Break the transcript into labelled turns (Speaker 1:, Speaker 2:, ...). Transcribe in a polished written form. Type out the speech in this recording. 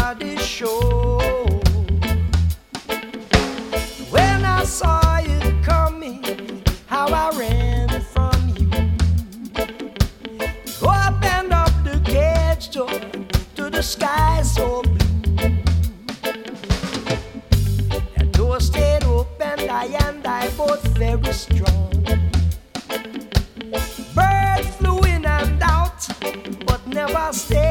Speaker 1: the shore. When I saw you coming, how I ran from you. Opened up the cage door to the sky so blue. The door stayed open, I and I both very strong. Bird flew in and out, but never stayed.